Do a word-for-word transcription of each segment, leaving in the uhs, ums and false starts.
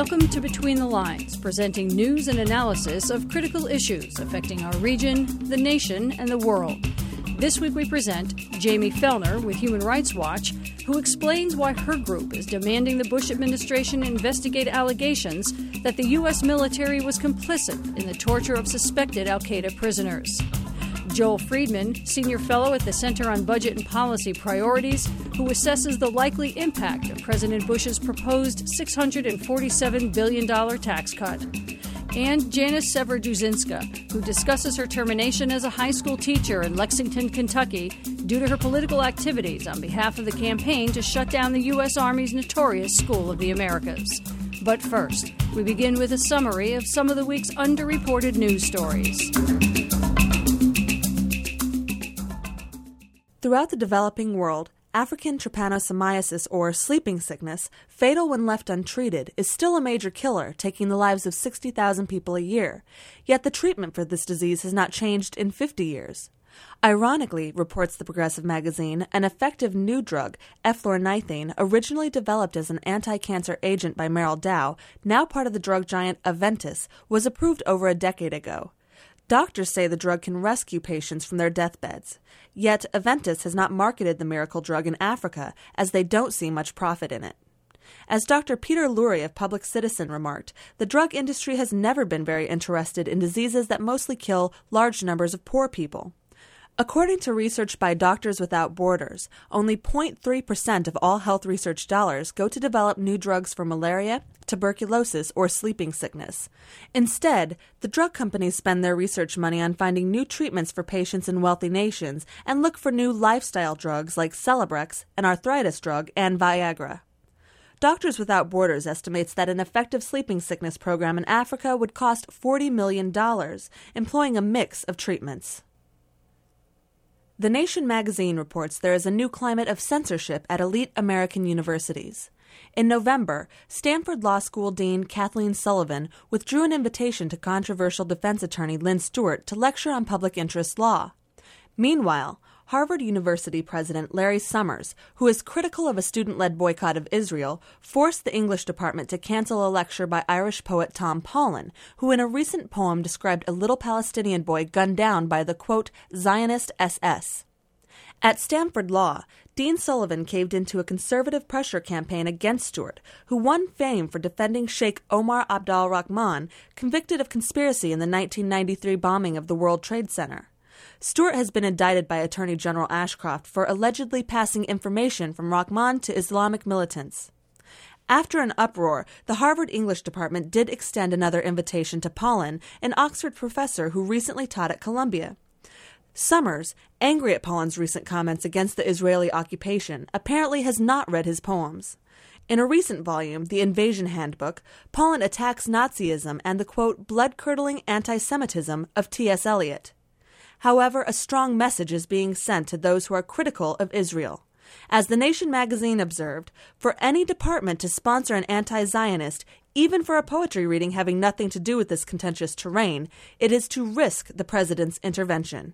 Welcome to Between the Lines, presenting news and analysis of critical issues affecting our region, the nation, and the world. This week we present Jamie Fellner with Human Rights Watch, who explains why her group is demanding the Bush administration investigate allegations that the U S military was complicit in the torture of suspected al-Qaeda prisoners. Joel Friedman, Senior Fellow at the Center on Budget and Policy Priorities, who assesses the likely impact of President Bush's proposed six hundred forty-seven billion dollars tax cut. And Janice Sever-Dudzinska, who discusses her termination as a high school teacher in Lexington, Kentucky, due to her political activities on behalf of the campaign to shut down the U S Army's notorious School of the Americas. But first, we begin with a summary of some of the week's underreported news stories. Throughout the developing world, African trypanosomiasis, or sleeping sickness, fatal when left untreated, is still a major killer, taking the lives of sixty thousand people a year. Yet the treatment for this disease has not changed in fifty years. Ironically, reports the Progressive magazine, an effective new drug, eflornithine, originally developed as an anti-cancer agent by Merrill Dow, now part of the drug giant Aventis, was approved over a decade ago. Doctors say the drug can rescue patients from their deathbeds. Yet Aventis has not marketed the miracle drug in Africa, as they don't see much profit in it. As Doctor Peter Lurie of Public Citizen remarked, the drug industry has never been very interested in diseases that mostly kill large numbers of poor people. According to research by Doctors Without Borders, only zero point three percent of all health research dollars go to develop new drugs for malaria, tuberculosis, or sleeping sickness. Instead, the drug companies spend their research money on finding new treatments for patients in wealthy nations and look for new lifestyle drugs like Celebrex, an arthritis drug, and Viagra. Doctors Without Borders estimates that an effective sleeping sickness program in Africa would cost forty million dollars, employing a mix of treatments. The Nation magazine reports there is a new climate of censorship at elite American universities. In November, Stanford Law School Dean Kathleen Sullivan withdrew an invitation to controversial defense attorney Lynn Stewart to lecture on public interest law. Meanwhile, Harvard University President Larry Summers, who is critical of a student-led boycott of Israel, forced the English department to cancel a lecture by Irish poet Tom Paulin, who in a recent poem described a little Palestinian boy gunned down by the, quote, Zionist S S. At Stanford Law, Dean Sullivan caved into a conservative pressure campaign against Stewart, who won fame for defending Sheikh Omar Abdul Rahman, convicted of conspiracy in the nineteen ninety-three bombing of the World Trade Center. Stewart has been indicted by Attorney General Ashcroft for allegedly passing information from Rahman to Islamic militants. After an uproar, the Harvard English department did extend another invitation to Paulin, an Oxford professor who recently taught at Columbia. Summers, angry at Paulin's recent comments against the Israeli occupation, apparently has not read his poems. In a recent volume, The Invasion Handbook, Paulin attacks Nazism and the, quote, blood-curdling anti-Semitism of T S Eliot. However, a strong message is being sent to those who are critical of Israel. As The Nation magazine observed, for any department to sponsor an anti-Zionist, even for a poetry reading having nothing to do with this contentious terrain, it is to risk the president's intervention.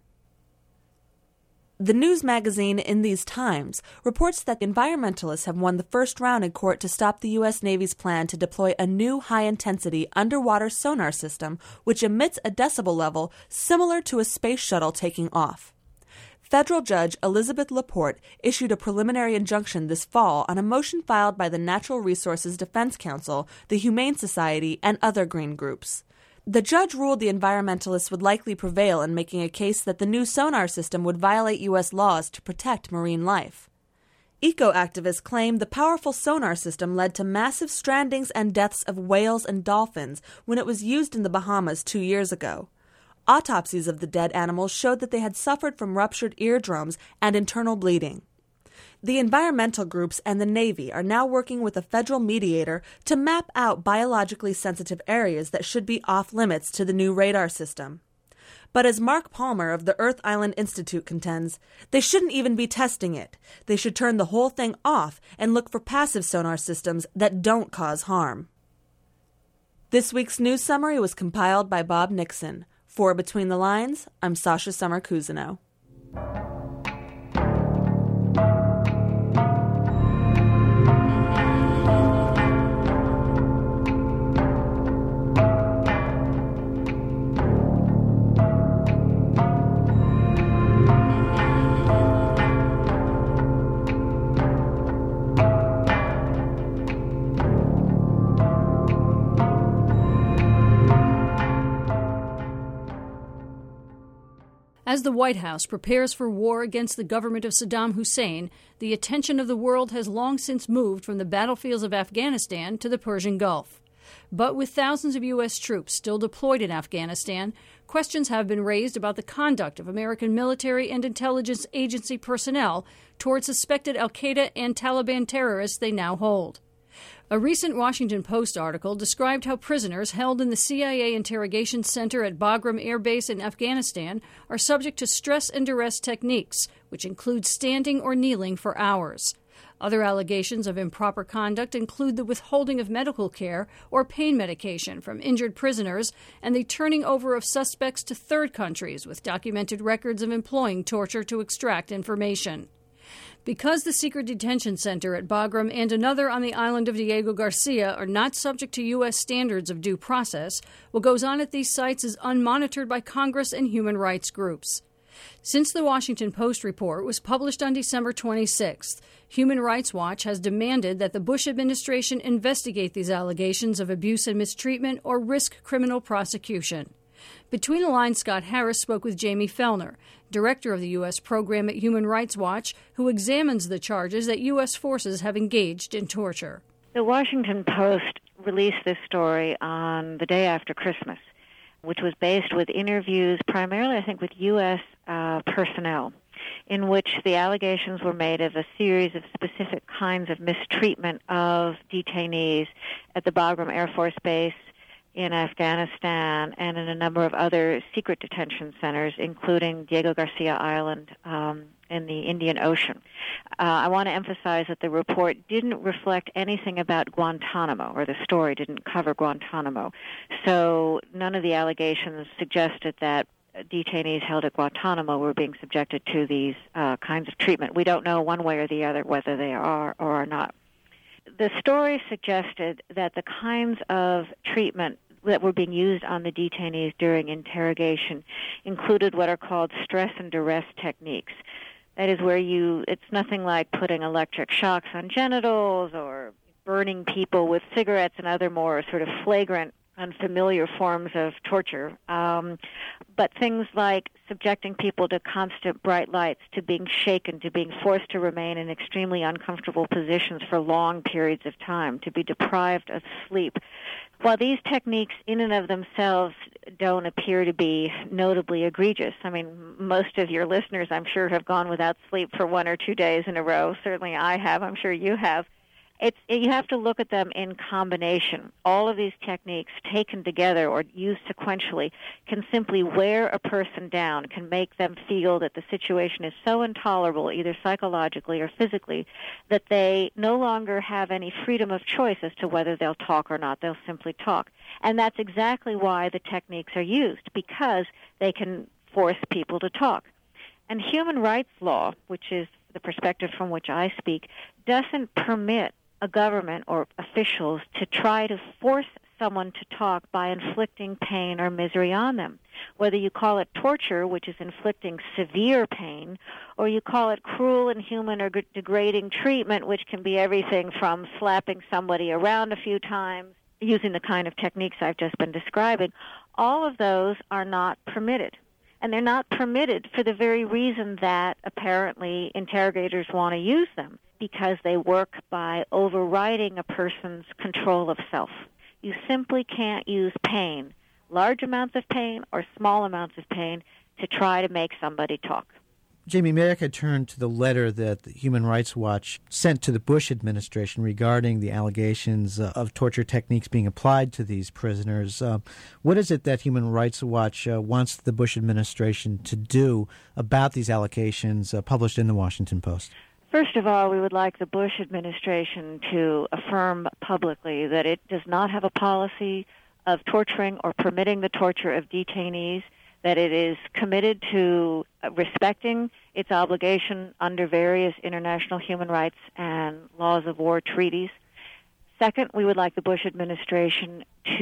The news magazine In These Times reports that environmentalists have won the first round in court to stop the U S Navy's plan to deploy a new high-intensity underwater sonar system which emits a decibel level similar to a space shuttle taking off. Federal Judge Elizabeth Laporte issued a preliminary injunction this fall on a motion filed by the Natural Resources Defense Council, the Humane Society, and other green groups. The judge ruled the environmentalists would likely prevail in making a case that the new sonar system would violate U S laws to protect marine life. Eco-activists claim the powerful sonar system led to massive strandings and deaths of whales and dolphins when it was used in the Bahamas two years ago. Autopsies of the dead animals showed that they had suffered from ruptured eardrums and internal bleeding. The environmental groups and the Navy are now working with a federal mediator to map out biologically sensitive areas that should be off-limits to the new radar system. But as Mark Palmer of the Earth Island Institute contends, they shouldn't even be testing it. They should turn the whole thing off and look for passive sonar systems that don't cause harm. This week's news summary was compiled by Bob Nixon. For Between the Lines, I'm Sasha Summer-Cousineau. As the White House prepares for war against the government of Saddam Hussein, the attention of the world has long since moved from the battlefields of Afghanistan to the Persian Gulf. But with thousands of U S troops still deployed in Afghanistan, questions have been raised about the conduct of American military and intelligence agency personnel toward suspected al-Qaeda and Taliban terrorists they now hold. A recent Washington Post article described how prisoners held in the C I A interrogation center at Bagram Air Base in Afghanistan are subject to stress and duress techniques, which include standing or kneeling for hours. Other allegations of improper conduct include the withholding of medical care or pain medication from injured prisoners and the turning over of suspects to third countries with documented records of employing torture to extract information. Because the secret detention center at Bagram and another on the island of Diego Garcia are not subject to U S standards of due process, what goes on at these sites is unmonitored by Congress and human rights groups. Since the Washington Post report was published on December twenty-sixth, Human Rights Watch has demanded that the Bush administration investigate these allegations of abuse and mistreatment or risk criminal prosecution. Between the lines, Scott Harris spoke with Jamie Fellner, director of the U S program at Human Rights Watch, who examines the charges that U S forces have engaged in torture. The Washington Post released this story on the day after Christmas, which was based with interviews primarily, I think, with U S uh, personnel, in which the allegations were made of a series of specific kinds of mistreatment of detainees at the Bagram Air Force Base in Afghanistan and in a number of other secret detention centers, including Diego Garcia Island um, in the Indian Ocean. Uh, I want to emphasize that the report didn't reflect anything about Guantanamo, or the story didn't cover Guantanamo. So none of the allegations suggested that detainees held at Guantanamo were being subjected to these uh, kinds of treatment. We don't know one way or the other whether they are or are not. The story suggested that the kinds of treatment that were being used on the detainees during interrogation included what are called stress and duress techniques. That is where you, it's nothing like putting electric shocks on genitals or burning people with cigarettes and other more sort of flagrant, unfamiliar forms of torture. Um, but things like subjecting people to constant bright lights, to being shaken, to being forced to remain in extremely uncomfortable positions for long periods of time, to be deprived of sleep. While these techniques in and of themselves don't appear to be notably egregious, I mean, most of your listeners, I'm sure, have gone without sleep for one or two days in a row. Certainly I have. I'm sure you have. It's, you have to look at them in combination. All of these techniques taken together or used sequentially can simply wear a person down, can make them feel that the situation is so intolerable, either psychologically or physically, that they no longer have any freedom of choice as to whether they'll talk or not. They'll simply talk. And that's exactly why the techniques are used, because they can force people to talk. And human rights law, which is the perspective from which I speak, doesn't permit a government or officials to try to force someone to talk by inflicting pain or misery on them. Whether you call it torture, which is inflicting severe pain, or you call it cruel, inhuman, or degrading treatment, which can be everything from slapping somebody around a few times, using the kind of techniques I've just been describing, all of those are not permitted. And they're not permitted for the very reason that apparently interrogators want to use them, because they work by overriding a person's control of self. You simply can't use pain, large amounts of pain or small amounts of pain, to try to make somebody talk. Jamie, may I turn to the letter that the Human Rights Watch sent to the Bush administration regarding the allegations uh, of torture techniques being applied to these prisoners. Uh, what is it that Human Rights Watch uh, wants the Bush administration to do about these allegations uh, published in the Washington Post? First of all, we would like the Bush administration to affirm publicly that it does not have a policy of torturing or permitting the torture of detainees, that it is committed to respecting its obligation under various international human rights and laws of war treaties. Second, we would like the Bush administration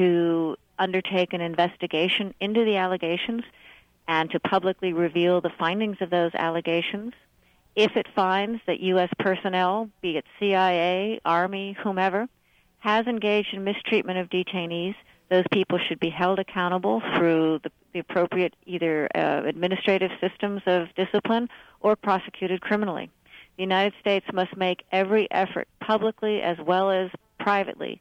to undertake an investigation into the allegations and to publicly reveal the findings of those allegations. If it finds that U S personnel, be it C I A, Army, whomever, has engaged in mistreatment of detainees, Those people should be held accountable through the, the appropriate either uh, administrative systems of discipline or prosecuted criminally. The United States must make every effort, publicly as well as privately,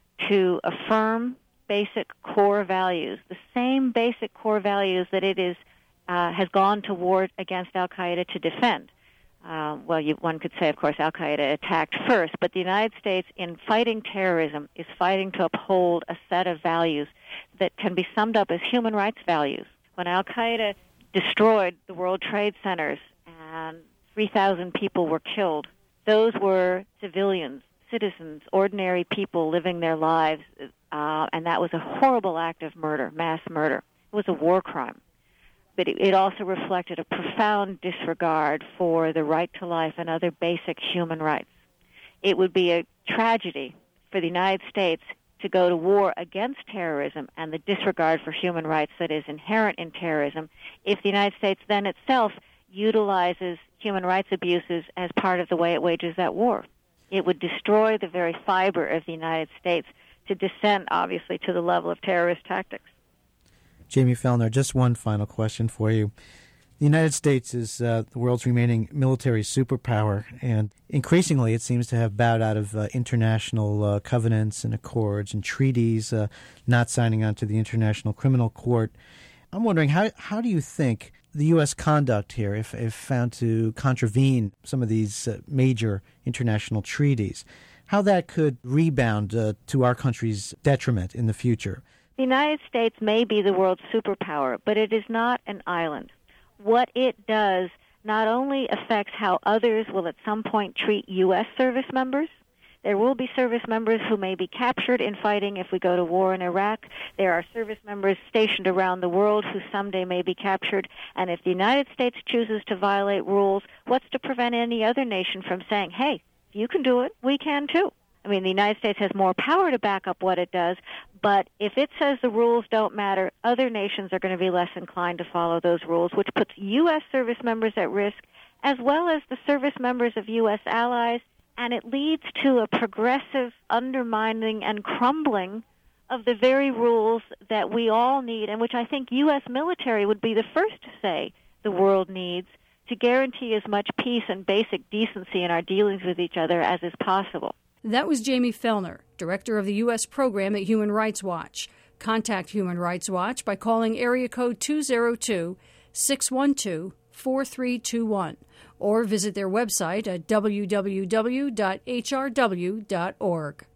to affirm basic core values, the same basic core values that it is uh, has gone to war against Al-Qaeda to defend. Uh, well, you, one could say, of course, Al-Qaeda attacked first, but the United States, in fighting terrorism, is fighting to uphold a set of values that can be summed up as human rights values. When Al-Qaeda destroyed the World Trade Centers and three thousand people were killed, those were civilians, citizens, ordinary people living their lives, uh, and that was a horrible act of murder, mass murder. It was a war crime. But it also reflected a profound disregard for the right to life and other basic human rights. It would be a tragedy for the United States to go to war against terrorism and the disregard for human rights that is inherent in terrorism if the United States then itself utilizes human rights abuses as part of the way it wages that war. It would destroy the very fiber of the United States to descend, obviously, to the level of terrorist tactics. Jamie Fellner, just one final question for you. The United States is uh, the world's remaining military superpower, and increasingly it seems to have bowed out of uh, international uh, covenants and accords and treaties, uh, not signing on to the International Criminal Court. I'm wondering, how how do you think the U S conduct here, if, if found to contravene some of these uh, major international treaties, how that could rebound uh, to our country's detriment in the future? The United States may be the world's superpower, but it is not an island. What it does not only affects how others will at some point treat U S service members. There will be service members who may be captured in fighting if we go to war in Iraq. There are service members stationed around the world who someday may be captured. And if the United States chooses to violate rules, what's to prevent any other nation from saying, hey, if you can do it, we can too? I mean, the United States has more power to back up what it does, but if it says the rules don't matter, other nations are going to be less inclined to follow those rules, which puts U S service members at risk, as well as the service members of U S allies, and it leads to a progressive undermining and crumbling of the very rules that we all need, and which I think U S military would be the first to say the world needs to guarantee as much peace and basic decency in our dealings with each other as is possible. That was Jamie Fellner, director of the U S program at Human Rights Watch. Contact Human Rights Watch by calling area code two oh two, six one two, four three two one or visit their website at w w w dot h r w dot org.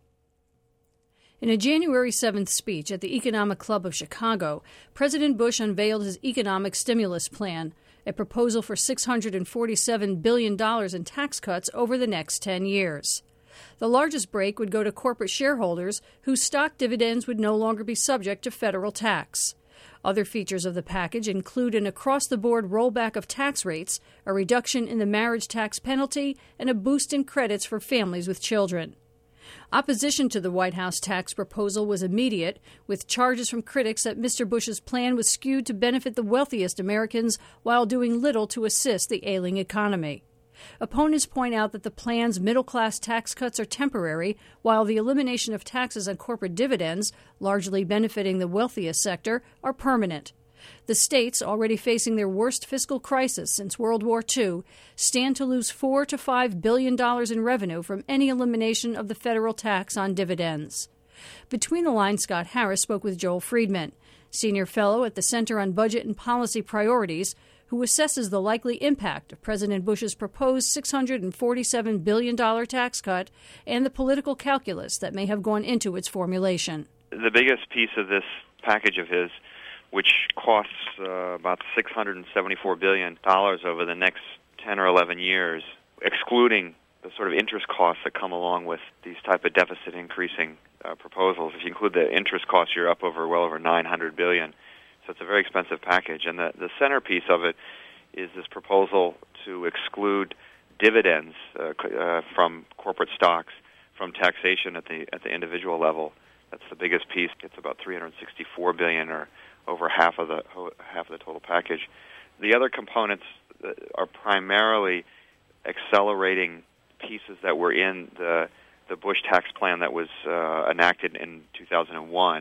In a January seventh speech at the Economic Club of Chicago, President Bush unveiled his economic stimulus plan, a proposal for six hundred forty-seven billion dollars in tax cuts over the next ten years. The largest break would go to corporate shareholders whose stock dividends would no longer be subject to federal tax. Other features of the package include an across-the-board rollback of tax rates, a reduction in the marriage tax penalty, and a boost in credits for families with children. Opposition to the White House tax proposal was immediate, with charges from critics that Mister Bush's plan was skewed to benefit the wealthiest Americans while doing little to assist the ailing economy. Opponents point out that the plan's middle-class tax cuts are temporary, while the elimination of taxes on corporate dividends, largely benefiting the wealthiest sector, are permanent. The states, already facing their worst fiscal crisis since World War Two, stand to lose four to five billion dollars in revenue from any elimination of the federal tax on dividends. Between the lines, Scott Harris spoke with Joel Friedman, senior fellow at the Center on Budget and Policy Priorities, who assesses the likely impact of President Bush's proposed six hundred forty-seven billion dollars tax cut and the political calculus that may have gone into its formulation. The biggest piece of this package of his, which costs uh, about six hundred seventy-four billion dollars over the next ten or eleven years, excluding the sort of interest costs that come along with these type of deficit increasing uh, proposals. If you include the interest costs, you're up over well over nine hundred billion dollars. So it's a very expensive package. And the, the centerpiece of it is this proposal to exclude dividends uh, uh, from corporate stocks from taxation at the at the individual level. That's the biggest piece. It's about three hundred sixty-four billion dollars, or over half of the half of the total package. The other components are primarily accelerating pieces that were in the the Bush tax plan that was uh, enacted in two thousand one.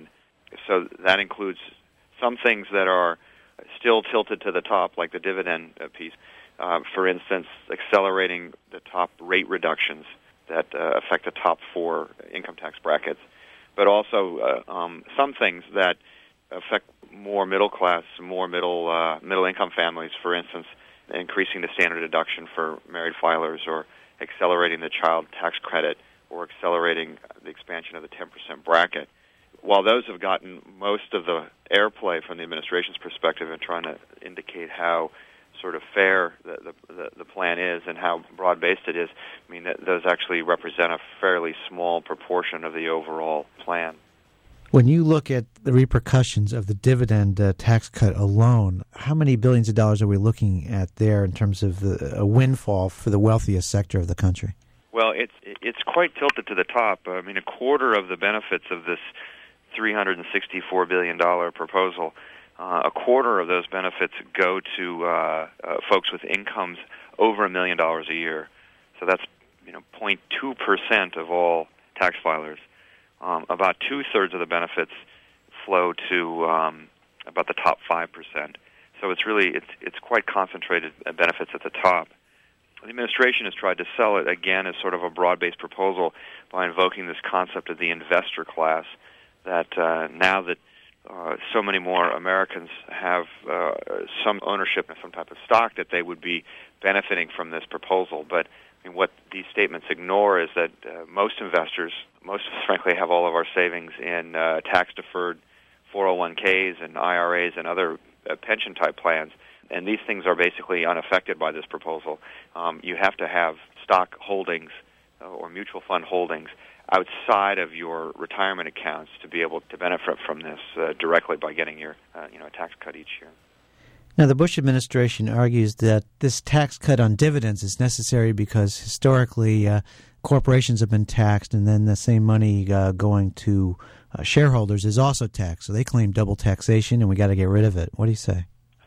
so that includes some things that are still tilted to the top, like the dividend piece. Uh, for instance, accelerating the top rate reductions that uh, affect the top four income tax brackets, but also uh, um, some things that affect more middle class, more middle uh, middle income families. For instance, increasing the standard deduction for married filers, or accelerating the child tax credit, or accelerating the expansion of the ten percent bracket. While those have gotten most of the airplay from the administration's perspective in trying to indicate how sort of fair the, the, the plan is and how broad-based it is, I mean, that those actually represent a fairly small proportion of the overall plan. When you look at the repercussions of the dividend uh, tax cut alone, how many billions of dollars are we looking at there in terms of the, a windfall for the wealthiest sector of the country? Well, it's it's quite tilted to the top. I mean, a quarter of the benefits of this three hundred sixty-four billion dollars proposal, uh, a quarter of those benefits go to uh, uh, folks with incomes over a million dollars a year. So that's, you know, zero point two percent of all tax filers. Um, about two-thirds of the benefits flow to um, about the top five percent. So it's really, it's it's quite concentrated benefits at the top. The administration has tried to sell it, again, as sort of a broad-based proposal by invoking this concept of the investor class, that uh, now that uh, so many more Americans have uh, some ownership in some type of stock, that they would be benefiting from this proposal. But I mean, what these statements ignore is that uh, most investors, most of us, frankly, have all of our savings in uh, tax-deferred four oh one k's and I R As and other uh, pension-type plans, and these things are basically unaffected by this proposal. Um, you have to have stock holdings uh, or mutual fund holdings outside of your retirement accounts to be able to benefit from this uh, directly by getting your uh, you know tax cut each year. Now, the Bush administration argues that this tax cut on dividends is necessary because historically uh, corporations have been taxed, and then the same money uh, going to uh, shareholders is also taxed. So they claim double taxation, and we got to get rid of it. What do you say?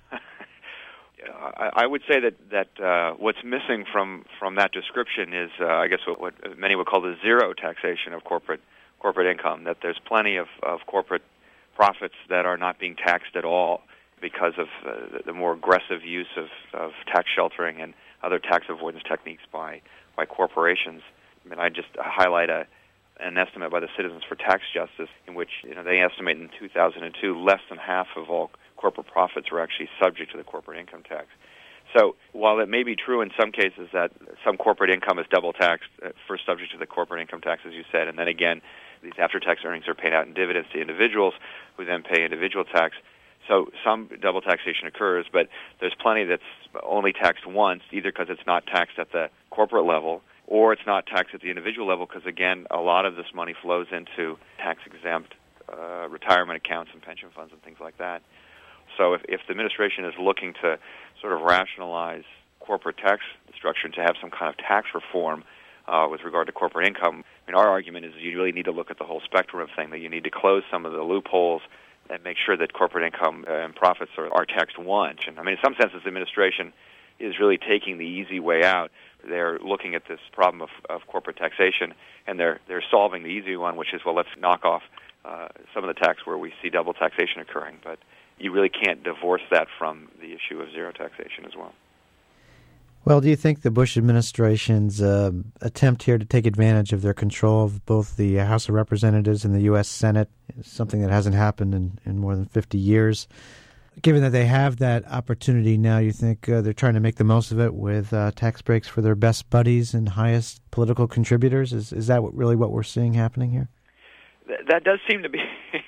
I would say that that uh, what's missing from, from that description is, uh, I guess, what, what many would call the zero taxation of corporate corporate income. That there's plenty of, of corporate profits that are not being taxed at all because of uh, the more aggressive use of, of tax sheltering and other tax avoidance techniques by by corporations. I mean, I just highlight a an estimate by the Citizens for Tax Justice, in which you know they estimate in two thousand two less than half of all corporate profits were actually subject to the corporate income tax. So while it may be true in some cases that some corporate income is double taxed, uh, first subject to the corporate income tax, as you said, and then again, these after-tax earnings are paid out in dividends to individuals who then pay individual tax. So some double taxation occurs, but there's plenty that's only taxed once, either because it's not taxed at the corporate level or it's not taxed at the individual level because, again, a lot of this money flows into tax-exempt uh, retirement accounts and pension funds and things like that. So if, if the administration is looking to sort of rationalize corporate tax structure and to have some kind of tax reform uh, with regard to corporate income, I mean, our argument is you really need to look at the whole spectrum of things, that you need to close some of the loopholes and make sure that corporate income uh, and profits are, are taxed once. And I mean, in some senses, the administration is really taking the easy way out. They're looking at this problem of, of corporate taxation, and they're they're solving the easy one, which is, well, let's knock off uh, some of the tax where we see double taxation occurring. But you really can't divorce that from the issue of zero taxation as well. Well, do you think the Bush administration's uh, attempt here to take advantage of their control of both the House of Representatives and the U S Senate is something that hasn't happened in, in more than fifty years? Given that they have that opportunity now, you think uh, they're trying to make the most of it with uh, tax breaks for their best buddies and highest political contributors? Is is that what, really what we're seeing happening here? That, that does seem to be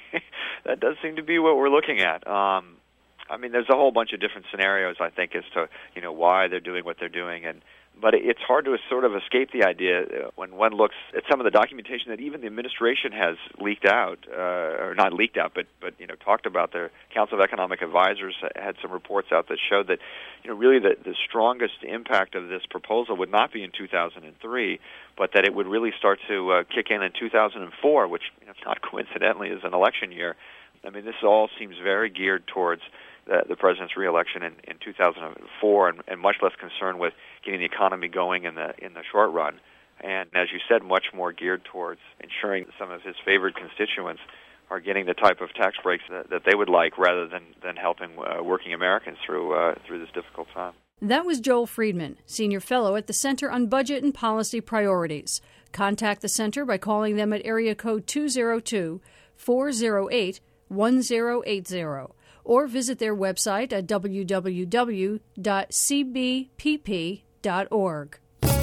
that does seem to be what we're looking at. Um, I mean, there's a whole bunch of different scenarios, I think, as to you know why they're doing what they're doing, and but it's hard to sort of escape the idea when one looks at some of the documentation that even the administration has leaked out, uh, or not leaked out, but but you know talked about. Their Council of Economic Advisors had some reports out that showed that you know really the, the strongest impact of this proposal would not be in two thousand three, but that it would really start to uh, kick in in two thousand four, which you know, not coincidentally is an election year. I mean, this all seems very geared towards the, the president's reelection in, in two thousand four, and, and much less concerned with getting the economy going in the in the short run. And as you said, much more geared towards ensuring some of his favored constituents are getting the type of tax breaks that, that they would like, rather than, than helping uh, working Americans through uh, through this difficult time. That was Joel Friedman, Senior Fellow at the Center on Budget and Policy Priorities. Contact the Center by calling them at area code two oh two, four oh eight, one oh eight oh or visit their website at w w w dot c b p p dot org.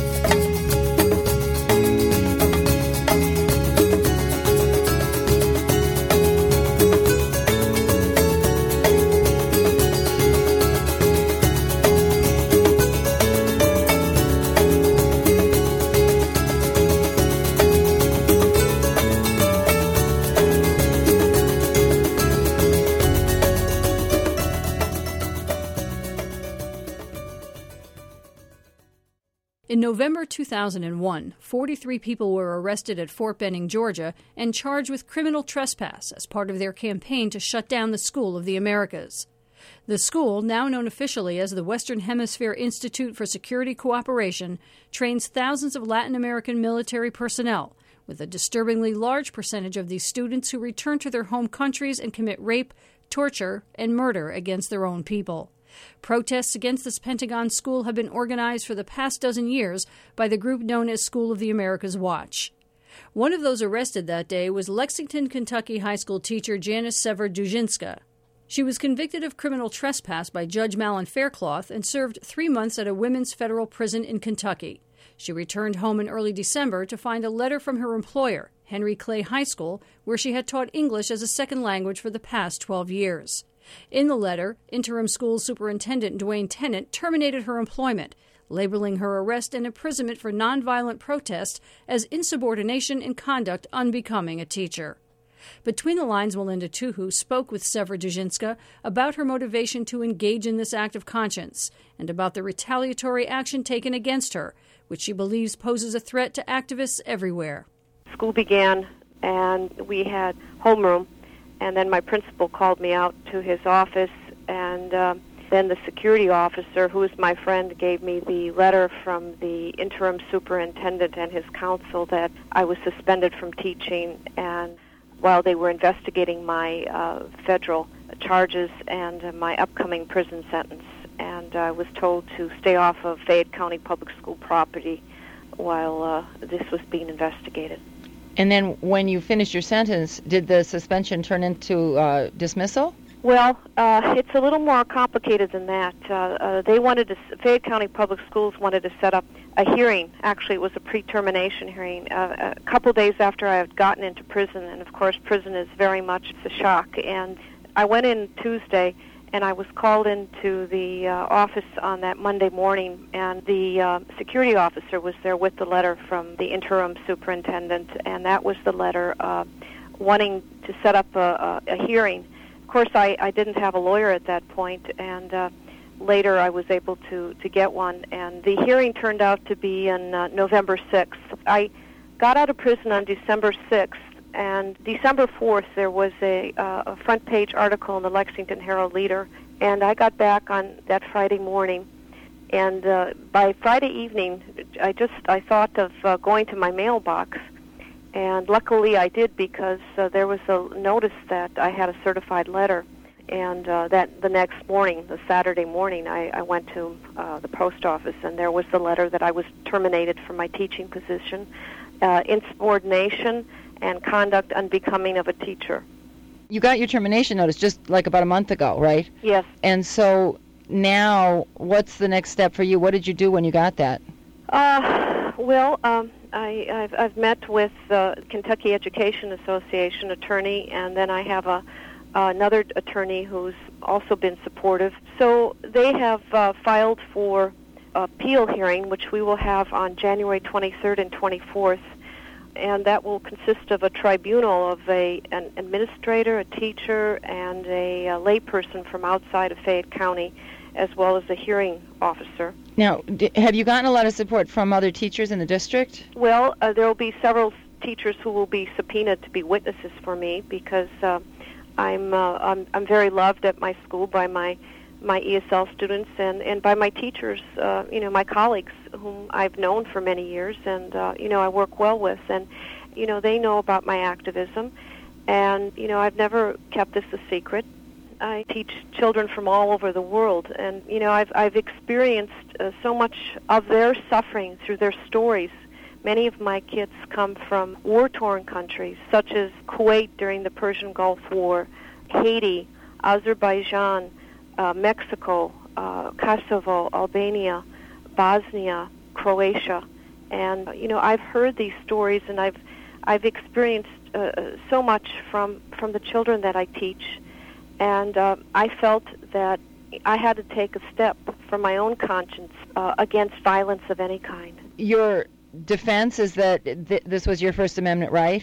In November two thousand one, forty-three people were arrested at Fort Benning, Georgia, and charged with criminal trespass as part of their campaign to shut down the School of the Americas. The school, now known officially as the Western Hemisphere Institute for Security Cooperation, trains thousands of Latin American military personnel, with a disturbingly large percentage of these students who return to their home countries and commit rape, torture, and murder against their own people. Protests against this Pentagon school have been organized for the past dozen years by the group known as School of the Americas Watch. One of those arrested that day was Lexington, Kentucky high school teacher Janice Sever-Dujinska. She was convicted of criminal trespass by Judge Malin Faircloth and served three months at a women's federal prison in Kentucky. She returned home in early December to find a letter from her employer, Henry Clay High School, where she had taught English as a second language for the past twelve years. In the letter, interim school superintendent Dwayne Tennant terminated her employment, labeling her arrest and imprisonment for nonviolent protest as insubordination and conduct unbecoming a teacher. Between the lines, Melinda Tuhu spoke with Sever-Dujinska about her motivation to engage in this act of conscience and about the retaliatory action taken against her, which she believes poses a threat to activists everywhere. School began, and we had homeroom. And then my principal called me out to his office, and uh, then the security officer, who is my friend, gave me the letter from the interim superintendent and his counsel that I was suspended from teaching, and while they were investigating my uh, federal charges and uh, my upcoming prison sentence. And I was told to stay off of Fayette County Public School property while uh, this was being investigated. And then when you finished your sentence, did the suspension turn into uh, dismissal? Well, uh, it's a little more complicated than that. Uh, uh, they wanted to, Fayette County Public Schools wanted to set up a hearing. Actually, it was a pre-termination hearing uh, a couple days after I had gotten into prison. And, of course, prison is very much a shock. And I went in Tuesday, and I was called into the uh, office on that Monday morning, and the uh, security officer was there with the letter from the interim superintendent, and that was the letter uh, wanting to set up a, a, a hearing. Of course, I, I didn't have a lawyer at that point, and uh, later I was able to, to get one, and the hearing turned out to be on uh, November sixth. I got out of prison on December sixth, and December fourth, there was a, uh, a front-page article in the Lexington Herald-Leader, and I got back on that Friday morning. And uh, by Friday evening, I just I thought of uh, going to my mailbox, and luckily I did, because uh, there was a notice that I had a certified letter. And uh, that the next morning, the Saturday morning, I, I went to uh, the post office, and there was the letter that I was terminated from my teaching position, uh, insubordination and conduct unbecoming of a teacher. You got your termination notice just like about a month ago, right? Yes. And so now, what's the next step for you? What did you do when you got that? Uh, well, um, I, I've, I've met with the Kentucky Education Association attorney, and then I have a uh, another attorney who's also been supportive. So they have uh, filed for appeal hearing, which we will have on January twenty-third and twenty-fourth. And that will consist of a tribunal of a an administrator, a teacher, and a, a layperson from outside of Fayette County, as well as a hearing officer. Now, d- have you gotten a lot of support from other teachers in the district? Well, uh, there will be several teachers who will be subpoenaed to be witnesses for me, because uh, I'm, uh, I'm I'm very loved at my school by my my E S L students and, and by my teachers, uh, you know, my colleagues whom I've known for many years, and, uh, you know, I work well with. And, you know, they know about my activism. And, you know, I've never kept this a secret. I teach children from all over the world, and, you know, I've, I've experienced uh, so much of their suffering through their stories. Many of my kids come from war-torn countries, such as Kuwait during the Persian Gulf War, Haiti, Azerbaijan, uh, Mexico, uh, Kosovo, Albania, Bosnia, Croatia. And, you know, I've heard these stories, and I've I've experienced uh, so much from, from the children that I teach. And uh, I felt that I had to take a step from my own conscience uh, against violence of any kind. Your defense is that th- this was your First Amendment right?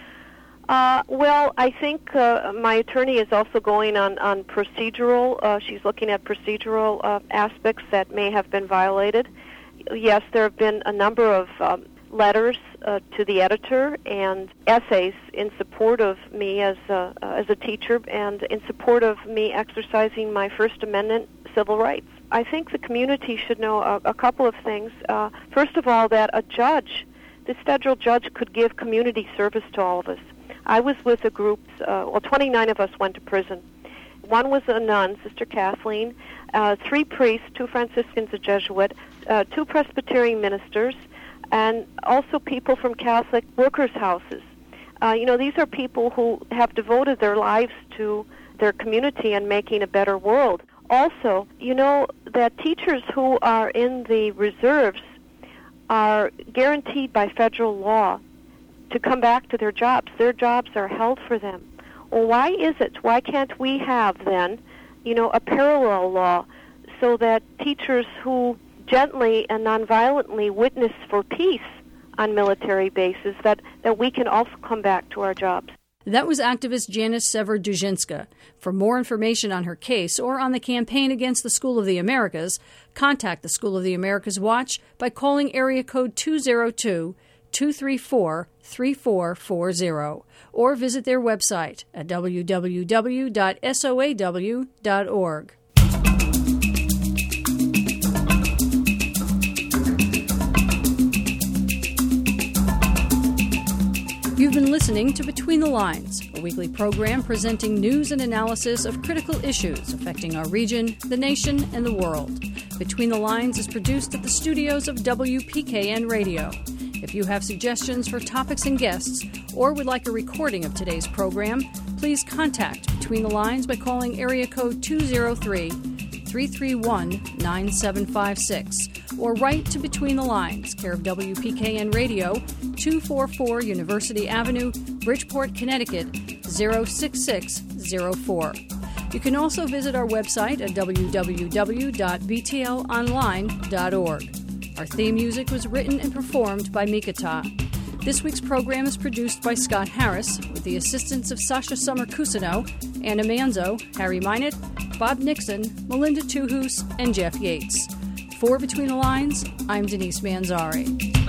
Uh, well, I think uh, my attorney is also going on, on procedural. Uh, she's looking at procedural uh, aspects that may have been violated. Yes, there have been a number of um, letters uh, to the editor and essays in support of me as a, uh, as a teacher and in support of me exercising my First Amendment civil rights. I think the community should know a, a couple of things. Uh, first of all, that a judge, this federal judge, could give community service to all of us. I was with a group, uh, well, twenty-nine of us went to prison. One was a nun, Sister Kathleen, uh, three priests, two Franciscans, a Jesuit, uh, two Presbyterian ministers, and also people from Catholic workers' houses. Uh, you know, these are people who have devoted their lives to their community and making a better world. Also, you know that teachers who are in the reserves are guaranteed by federal law to come back to their jobs. Their jobs are held for them. Well, why is it? Why can't we have, then, you know, a parallel law so that teachers who gently and nonviolently witness for peace on military bases, that, that we can also come back to our jobs? That was activist Janice Sever-Dujinska. For more information on her case or on the campaign against the School of the Americas, contact the School of the Americas Watch by calling area code two oh two, two three four, three four four zero or visit their website at w w w dot s o a w dot org. You've been listening to Between the Lines, a weekly program presenting news and analysis of critical issues affecting our region, the nation, and the world. Between the Lines is produced at the studios of W P K N Radio. If you have suggestions for topics and guests, or would like a recording of today's program, please contact Between the Lines by calling area code two oh three, three three one, nine seven five six or write to Between the Lines, care of W P K N Radio, two forty-four University Avenue, Bridgeport, Connecticut, zero six six zero four. You can also visit our website at w w w dot b t l online dot org. Our theme music was written and performed by Mikata. This week's program is produced by Scott Harris, with the assistance of Sasha Summer-Cusino, Anna Manzo, Harry Minott, Bob Nixon, Melinda Tuhus, and Jeff Yates. For Between the Lines, I'm Denise Manzari.